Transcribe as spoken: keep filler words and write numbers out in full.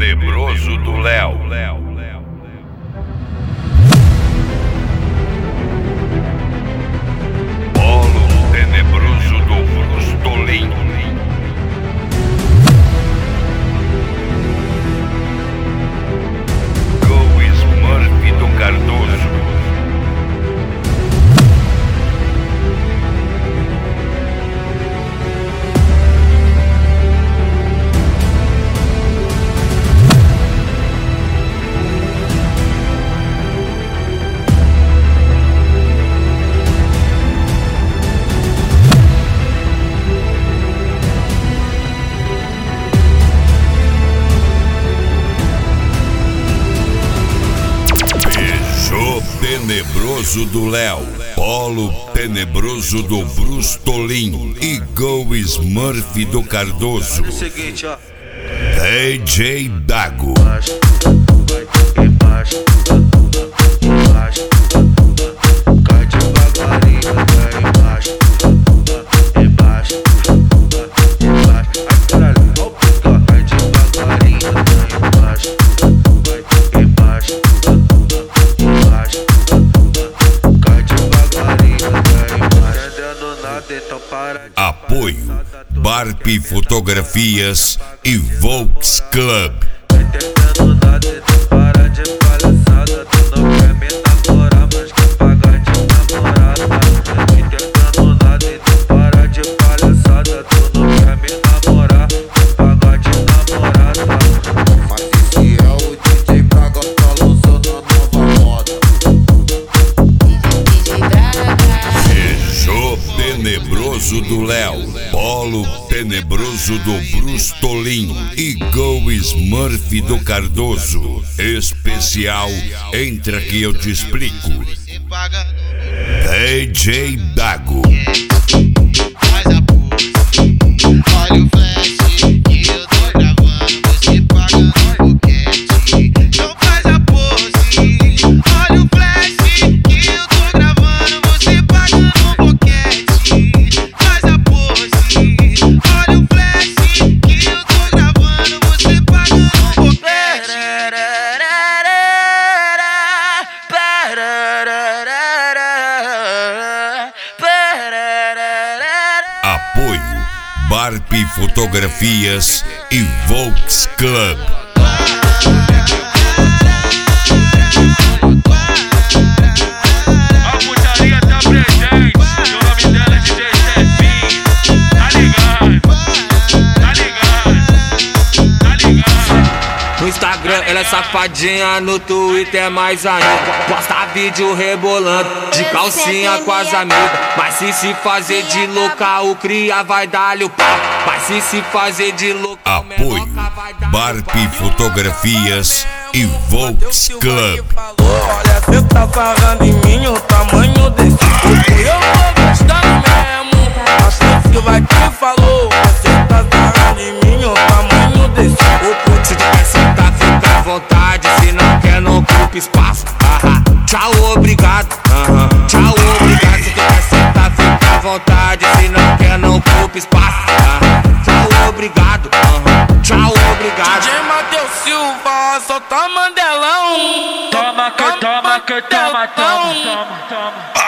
tenebroso do Léo. Polo tenebroso do Brustolim. Go Smurf do Cardoso. Tenebroso do Léo, Polo tenebroso do Brustolim e Go Smurf do Cardoso. D J Dago. Apoio Barp Fotografias e Volks Club. Tenebroso do Léo, Polo tenebroso do Brustolim e Go Smurf do Cardoso. Especial Entra que eu te explico. D J Dago. Olha o flash que eu tô gravando, você paga no boquete. Então faz a pose. Olha o flash que eu tô gravando, você paga no boquete. Faz a pose. Olha o flash que eu tô gravando, você paga no boquete. Apoio Barp Fotografias e Volks Club. A putaria tá presente, o nome dela é D J Chefinho. Tá ligado, tá ligado, tá ligado. No Instagram ela é safadinha, no Twitter é mais ainda. Posta vídeo rebolando, de calcinha com as amigas. Mas se se fazer de louca, o cria vai dar-lhe o pau. Mas se se fazer de louca, apoio Barp Fotografias e Volks Club. Olha, cê tá falando em mim, o tamanho desse corpo eu tô gostando mesmo. Acho que vai te falou. Você tá falando em mim, o tamanho desse corpo. Se tu quer sentar, fica à vontade. Se não quer, não ocupa espaço. Aham. Tchau, obrigado. Aham. Tchau, obrigado. Se tu quer sentar, fica à vontade. Se não quer, não ocupa espaço. Aham. Tchau, obrigado. Aham. Tchau, obrigado. D J Matheus Silva, solta Mandelão. Toma que toma que toma, toma, toma, toma.